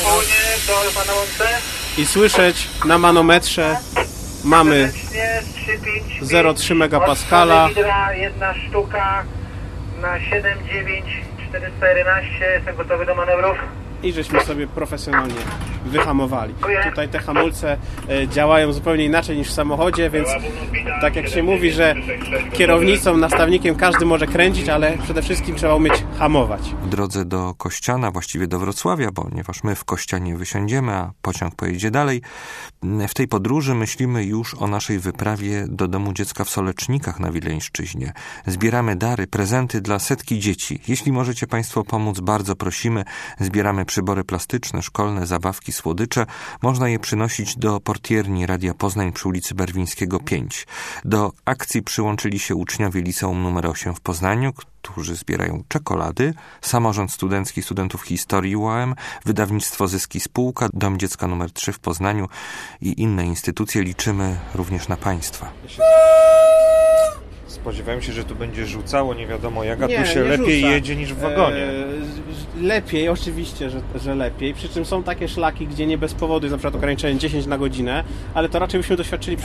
i słyszeć na manometrze mamy 0,3 megapaskala. Jedna sztuka na 7,9 411. Jestem gotowy do manewrów. I żeśmy sobie profesjonalnie wyhamowali. Tutaj te hamulce działają zupełnie inaczej niż w samochodzie, więc tak jak się mówi, że kierownicą, nastawnikiem każdy może kręcić, ale przede wszystkim trzeba umieć hamować. W drodze do Kościana, właściwie do Wrocławia, ponieważ my w Kościanie wysiądziemy, a pociąg pojedzie dalej, w tej podróży myślimy już o naszej wyprawie do Domu Dziecka w Solecznikach na Wileńszczyźnie. Zbieramy dary, prezenty dla setki dzieci. Jeśli możecie Państwo pomóc, bardzo prosimy. Zbieramy przybory plastyczne, szkolne, zabawki, słodycze. Można je przynosić do portierni Radia Poznań przy ulicy Barwińskiego 5. Do akcji przyłączyli się uczniowie Liceum nr 8 w Poznaniu, którzy zbierają czekolady, Samorząd Studencki Studentów Historii UAM, Wydawnictwo Zyski Spółka, Dom Dziecka nr 3 w Poznaniu i inne instytucje. Liczymy również na Państwa. Spodziewałem się, że tu będzie rzucało, nie wiadomo jak, a tu się lepiej jedzie niż w wagonie. Lepiej, oczywiście, że lepiej. Przy czym są takie szlaki, gdzie nie bez powodu jest na przykład ograniczenie 10 na godzinę, ale to raczej byśmy doświadczyli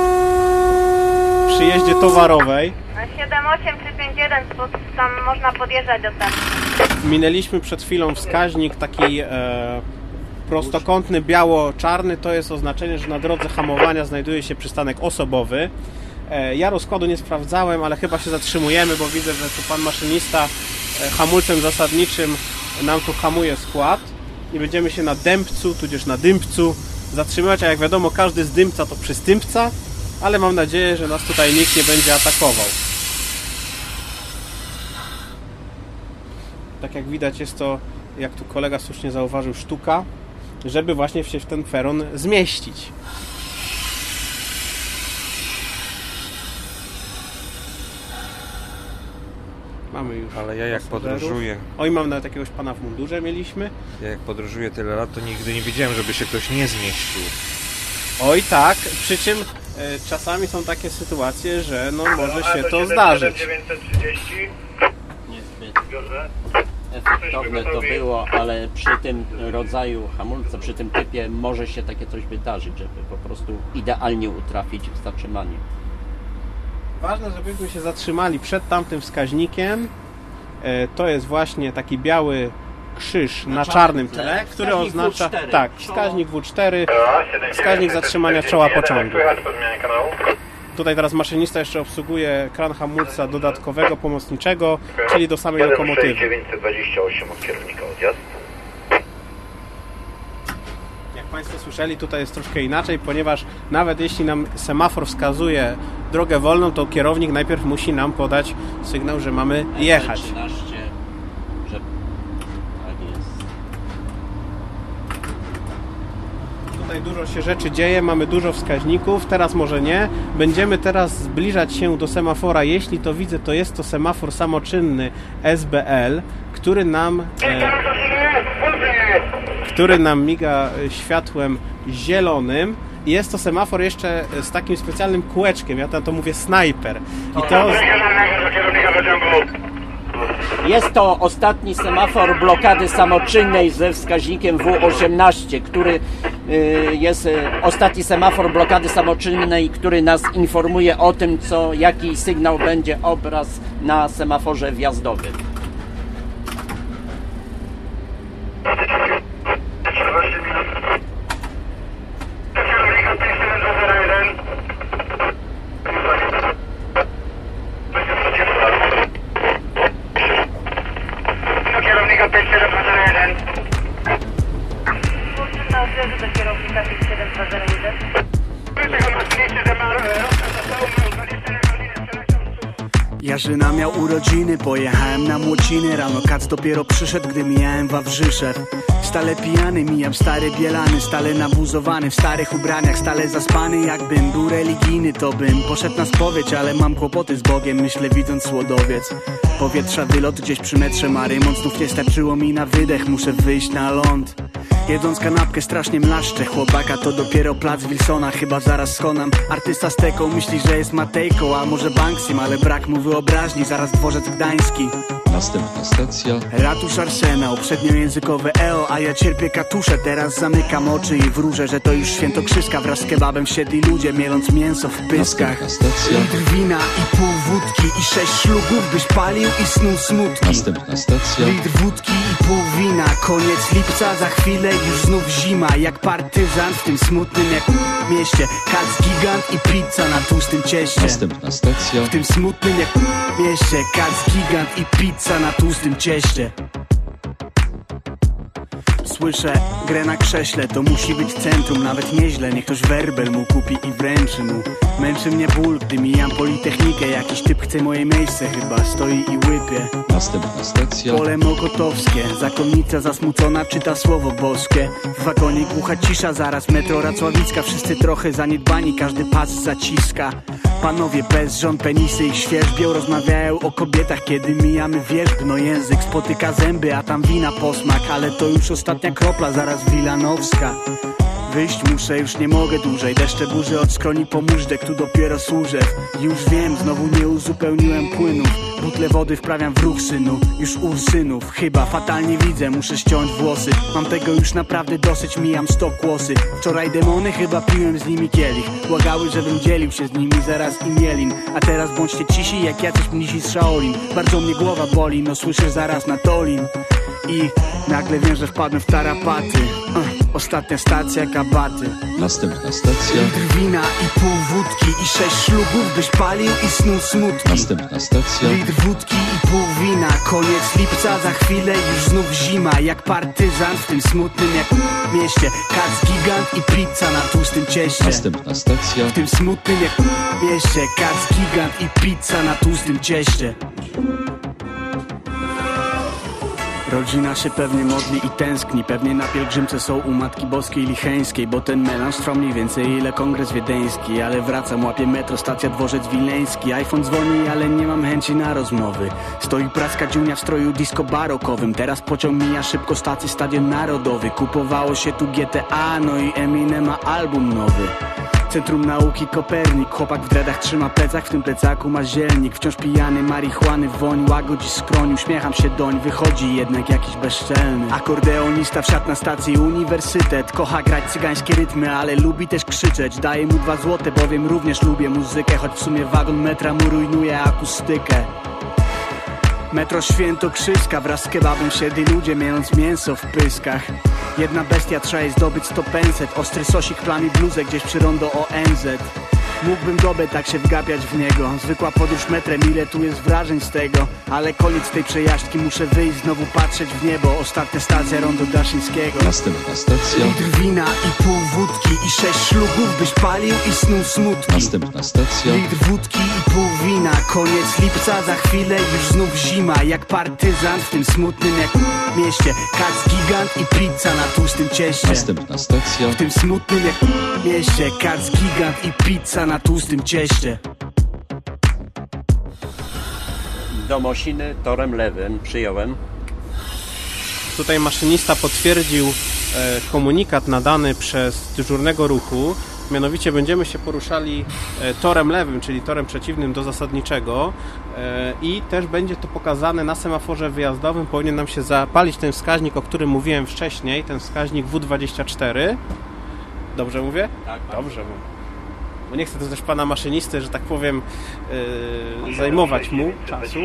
przy jeździe towarowej. 7,8 czy 5,1, tam można podjeżdżać do tam. Minęliśmy przed chwilą wskaźnik taki prostokątny, biało-czarny. To jest oznaczenie, że na drodze hamowania znajduje się przystanek osobowy. Ja rozkładu nie sprawdzałem, ale chyba się zatrzymujemy, bo widzę, że tu pan maszynista hamulcem zasadniczym nam tu hamuje skład i będziemy się na dębcu, tudzież na dymbcu zatrzymywać, a jak wiadomo każdy zdymca to przystępca, ale mam nadzieję, że nas tutaj nikt nie będzie atakował. Tak jak widać, jest to, jak tu kolega słusznie zauważył, sztuka, żeby właśnie się w ten peron zmieścić. Mamy już. Ale ja jak podróżuję... Oj, mam nawet jakiegoś pana w mundurze mieliśmy. Ja jak podróżuję tyle lat, to nigdy nie widziałem, żeby się ktoś nie zmieścił. Oj tak, przy czym czasami są takie sytuacje, że no może się to zdarzyć. 930. Niezbyt efektowne to było, ale przy tym rodzaju hamulca, przy tym typie może się takie coś wydarzyć, żeby po prostu idealnie utrafić w zatrzymaniu. Ważne, żebyśmy się zatrzymali przed tamtym wskaźnikiem. To jest właśnie taki biały krzyż na czarnym tle, który oznacza W4. Tak, wskaźnik W4, wskaźnik zatrzymania czoła pociągu. Tutaj teraz maszynista jeszcze obsługuje kran hamulca dodatkowego, pomocniczego, czyli do samej lokomotywy. 928 od kierownika odjazd. Jak Państwo słyszeli, tutaj jest troszkę inaczej, ponieważ nawet jeśli nam semafor wskazuje drogę wolną, to kierownik najpierw musi nam podać sygnał, że mamy jechać. Tutaj dużo się rzeczy dzieje, mamy dużo wskaźników, teraz może nie. Będziemy teraz zbliżać się do semafora. Jeśli to widzę, to jest to semafor samoczynny SBL, który nam miga światłem zielonym. Jest to semafor jeszcze z takim specjalnym kółeczkiem, ja tam to mówię snajper. I to... Jest to ostatni semafor blokady samoczynnej ze wskaźnikiem W18, który jest ostatni semafor blokady samoczynnej, który nas informuje o tym, jaki sygnał będzie obraz na semaforze wjazdowym. Jarzyna miał urodziny, pojechałem na Młociny. Rano kac dopiero przyszedł, gdy mijałem Wawrzyszew. Stale pijany, mijam stary Bielany, stale nabuzowany, w starych ubraniach, stale zaspany. Jakbym był religijny, to bym poszedł na spowiedź, ale mam kłopoty z Bogiem, myślę widząc Słodowiec. Powietrza wylot gdzieś przy metrze Marymont, znów nie starczyło mi na wydech, muszę wyjść na ląd. Jedząc kanapkę strasznie mlaszczę, chłopaka to dopiero plac Wilsona, chyba zaraz skonam. Artysta z teką myśli, że jest Matejką, a może Banksym, ale brak mu wyobraźni, zaraz dworzec gdański. Następna stacja. Ratusz Arsenał, przedniojęzykowe EO, a ja cierpię katusze. Teraz zamykam oczy i wróżę, że to już świętokrzyska. Wraz z kebabem siedli ludzie, mieląc mięso w pyskach. Litr wina i pół wódki i 6 szlugów, byś palił i snuł smutki. Następna stacja. Litr wódki i pół wina, koniec lipca, za chwilę już znów zima. Jak partyzant w tym smutnym jak mieście. Kac gigant i pizza na tłustym cieście. Następna stacja. W tym smutnym jak mieście. Kac gigant i pizza na tłustym cieście. Słyszę grę na krześle, to musi być centrum, nawet nieźle. Niech ktoś werbel mu kupi i wręczy mu. Męczy mnie ból, gdy mijam Politechnikę. Jakiś typ chce moje miejsce, chyba stoi i łypie. Następna stacja. Pole Mokotowskie, zakonnica zasmucona czyta słowo boskie. W wagonie głucha cisza, zaraz metro Racławicka. Wszyscy trochę zaniedbani, każdy pas zaciska. Panowie bez żon, penisy ich świerzbią, rozmawiają o kobietach, kiedy mijamy wierzb. No język spotyka zęby, a tam wina posmak. Ale to już ostatnia kropla, zaraz Wilanowska. Wyjść muszę, już nie mogę dłużej. Deszcze burzy od skroni po móżdżek, tu dopiero służę. Już wiem, znowu nie uzupełniłem płynów. Butle wody wprawiam w ruch, synu. Już u synów, chyba fatalnie widzę, muszę ściąć włosy. Mam tego już naprawdę dosyć, mijam 100 kłosy. Wczoraj demony, chyba piłem z nimi kielich. Błagały, żebym dzielił się z nimi, zaraz i mielin. A teraz bądźcie cisi, jak jacyś mnisi z Shaolin. Bardzo mnie głowa boli, no słyszysz zaraz na Tolin. I nagle wiem, że wpadłem w tarapaty. Ostatnia stacja, Kabaty. Następna stacja. Litr wina i pół wódki i 6 szlugów, byś palił i snuł smutki. Następna stacja. Litr wódki i pół wina, koniec lipca, za chwilę już znów zima. Jak partyzant w tym smutnym jak mieście. Kac gigant i pizza na tłustym cieście. Następna stacja. W tym smutnym jak mieście. Kac gigant i pizza na tłustym cieście. Rodzina się pewnie modli i tęskni. Pewnie na pielgrzymce są u Matki Boskiej Licheńskiej, bo ten melanż trwa mniej więcej ile kongres wiedeński. Ale wracam, łapię metro, stacja Dworzec Wileński. iPhone dzwoni, ale nie mam chęci na rozmowy. Stoi praska dziunia w stroju disco barokowym. Teraz pociąg mija szybko stację Stadion Narodowy. Kupowało się tu GTA, no i Eminem ma album nowy. Centrum Nauki Kopernik. Chłopak w dreadach trzyma plecak, w tym plecaku ma zielnik. Wciąż pijany, marihuany woń łagodzi skroń. Uśmiecham się doń, wychodzi jednak jakiś bezczelny akordeonista wsiadł na stacji Uniwersytet. Kocha grać cygańskie rytmy, ale lubi też krzyczeć. Daję mu 2 złote, bowiem również lubię muzykę. Choć w sumie wagon metra mu rujnuje akustykę. Metro Świętokrzyska, wraz z kebabem siedli ludzie, mając mięso w pyskach. Jedna bestia, trzeba jej zdobyć 100 penset. Ostry sosik plami bluzę gdzieś przy rondo ONZ. Mógłbym dobę tak się wgapiać w niego. Zwykła podróż metrem, ile tu jest wrażeń z tego. Ale koniec tej przejażdżki, muszę wyjść, znowu patrzeć w niebo. Ostatnia stacja, rondo Daszyńskiego. Następna stacja. Litr wina i pół wódki i 6 szlugów, byś palił i snuł smutki. Następna stacja. Litr wódki i pół wina. Koniec lipca, za chwilę już znów zima. Jak partyzant w tym smutnym jak mieście. Kac gigant i pizza na tłustym cieście. Następna stacja. W tym smutnym jak mieście. Kac gigant i pizza na tłustym cieście. Do Mosiny torem lewym przyjąłem. Tutaj maszynista potwierdził komunikat nadany przez dyżurnego ruchu. Mianowicie będziemy się poruszali torem lewym, czyli torem przeciwnym do zasadniczego i też będzie to pokazane na semaforze wyjazdowym. Powinien nam się zapalić ten wskaźnik, o którym mówiłem wcześniej, ten wskaźnik W24. Dobrze mówię? Tak. Dobrze mówię. Bo nie chcę to też pana maszynisty, że tak powiem, zajmować mu czasu.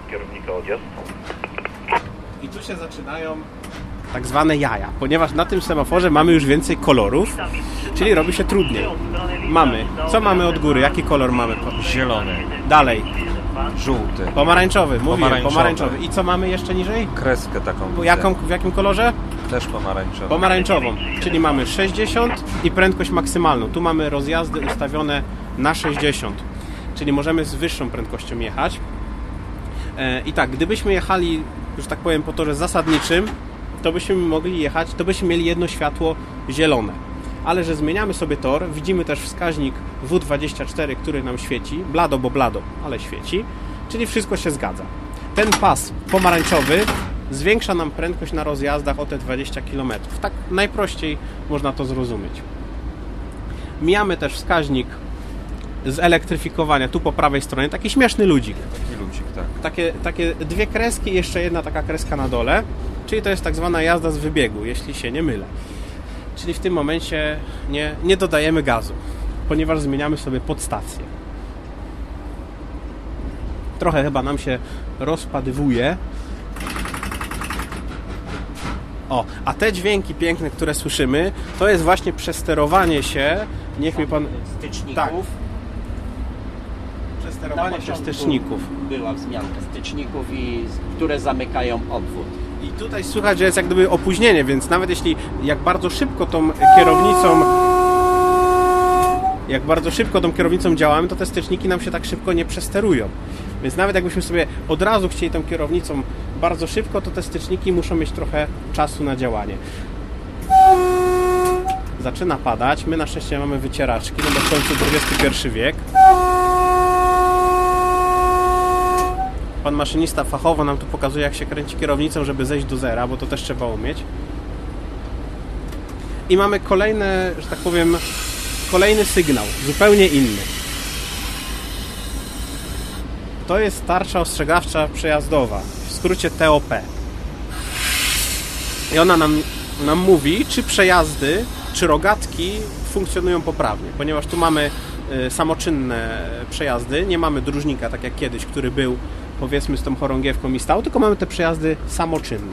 I tu się zaczynają tak zwane jaja, ponieważ na tym semaforze mamy już więcej kolorów, czyli robi się trudniej. Co mamy od góry? Jaki kolor mamy? Zielony. Dalej. Żółty. Pomarańczowy, mówiłem, pomarańczowy. I co mamy jeszcze niżej? Kreskę taką. W jakim kolorze? Też pomarańczową. Pomarańczową, czyli mamy 60 i prędkość maksymalną. Tu mamy rozjazdy ustawione na 60, czyli możemy z wyższą prędkością jechać. I tak, gdybyśmy jechali, że tak powiem, po torze zasadniczym, to byśmy mogli jechać, to byśmy mieli jedno światło zielone. Ale że zmieniamy sobie tor, widzimy też wskaźnik W24, który nam świeci, blado, bo blado, ale świeci, czyli wszystko się zgadza. Ten pas pomarańczowy zwiększa nam prędkość na rozjazdach o te 20 km. Tak najprościej można to zrozumieć. Mijamy też wskaźnik zelektryfikowania, tu po prawej stronie, taki śmieszny ludzik. Taki ludzik, tak. Takie 2 kreski i jeszcze jedna taka kreska na dole, czyli to jest tak zwana jazda z wybiegu, jeśli się nie mylę. Czyli w tym momencie nie dodajemy gazu, ponieważ zmieniamy sobie podstację. Trochę chyba nam się rozpadywuje. A te dźwięki piękne, które słyszymy, to jest właśnie przesterowanie się, niech mi pan... Styczników. Tak. Przesterowanie się styczników. Była wzmianka styczników, które zamykają obwód. I tutaj słychać, że jest jak gdyby opóźnienie, więc nawet jeśli jak bardzo szybko tą kierownicą działamy, to te styczniki nam się tak szybko nie przesterują. Więc nawet jakbyśmy sobie od razu chcieli tą kierownicą bardzo szybko, to te styczniki muszą mieć trochę czasu na działanie. Zaczyna padać. My na szczęście mamy wycieraczki, no bo w końcu XXI wiek. Pan maszynista fachowo nam tu pokazuje, jak się kręci kierownicą, żeby zejść do zera, bo to też trzeba umieć. I mamy kolejne, że tak powiem, kolejny sygnał, zupełnie inny. To jest tarcza ostrzegawcza przejazdowa, w skrócie TOP. I ona nam mówi, czy przejazdy, czy rogatki funkcjonują poprawnie, ponieważ tu mamy samoczynne przejazdy, nie mamy dróżnika, tak jak kiedyś, który był, powiedzmy, z tą chorągiewką i stał, tylko mamy te przejazdy samoczynne.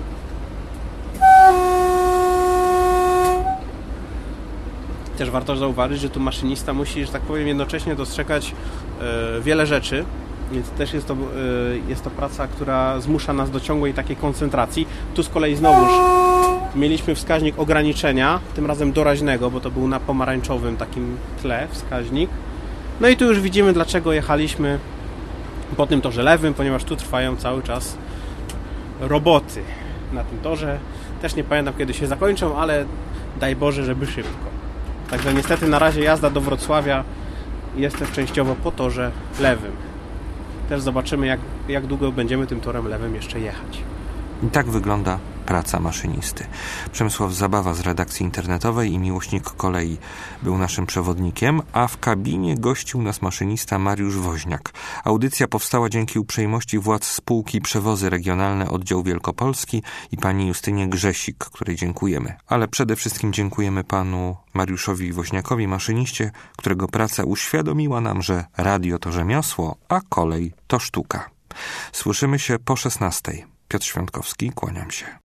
Też warto zauważyć, że tu maszynista musi, że tak powiem, jednocześnie dostrzegać wiele rzeczy, więc też jest to praca, która zmusza nas do ciągłej takiej koncentracji. Tu z kolei znowuż mieliśmy wskaźnik ograniczenia, tym razem doraźnego, bo to był na pomarańczowym takim tle wskaźnik. No i tu już widzimy, dlaczego jechaliśmy po tym torze lewym, ponieważ tu trwają cały czas roboty na tym torze. Też nie pamiętam, kiedy się zakończą, ale daj Boże, żeby szybko. Także niestety na razie jazda do Wrocławia jest też częściowo po torze lewym. Też zobaczymy, jak długo będziemy tym torem lewym jeszcze jechać. I tak wygląda praca maszynisty. Przemysław Zabawa z redakcji internetowej i miłośnik kolei był naszym przewodnikiem, a w kabinie gościł nas maszynista Mariusz Woźniak. Audycja powstała dzięki uprzejmości władz spółki Przewozy Regionalne Oddział Wielkopolski i pani Justynie Grzesik, której dziękujemy. Ale przede wszystkim dziękujemy panu Mariuszowi Woźniakowi, maszyniście, którego praca uświadomiła nam, że radio to rzemiosło, a kolej to sztuka. Słyszymy się po 16:00. Piotr Świątkowski, kłaniam się.